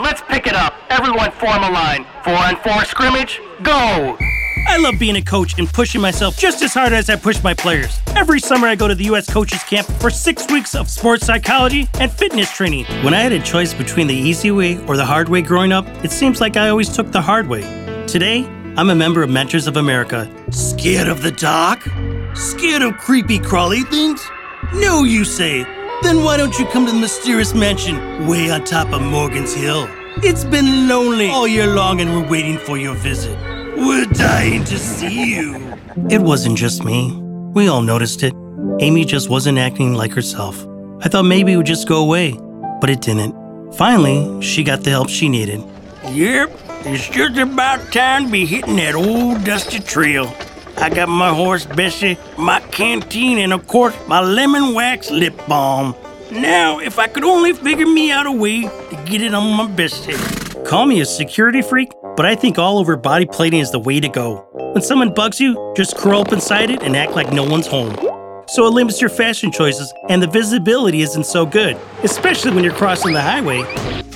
let's pick it up. Everyone form a line. 4-on-4 scrimmage, go! I love being a coach and pushing myself just as hard as I push my players. Every summer I go to the U.S. Coaches Camp for 6 weeks of sports psychology and fitness training. When I had a choice between the easy way or the hard way growing up, it seems like I always took the hard way. Today, I'm a member of Mentors of America. Scared of the dark? Scared of creepy crawly things? No, you say. Then why don't you come to the mysterious mansion way on top of Morgan's Hill? It's been lonely all year long and we're waiting for your visit. We're dying to see you. It wasn't just me. We all noticed it. Amy just wasn't acting like herself. I thought maybe it would just go away, but it didn't. Finally, she got the help she needed. Yep, it's just about time to be hitting that old dusty trail. I got my horse Bessie, my canteen, and of course, my lemon wax lip balm. Now, if I could only figure me out a way to get it on my Bessie. Call me a security freak, but I think all over body plating is the way to go. When someone bugs you, just curl up inside it and act like no one's home. So it limits your fashion choices, and the visibility isn't so good, especially when you're crossing the highway.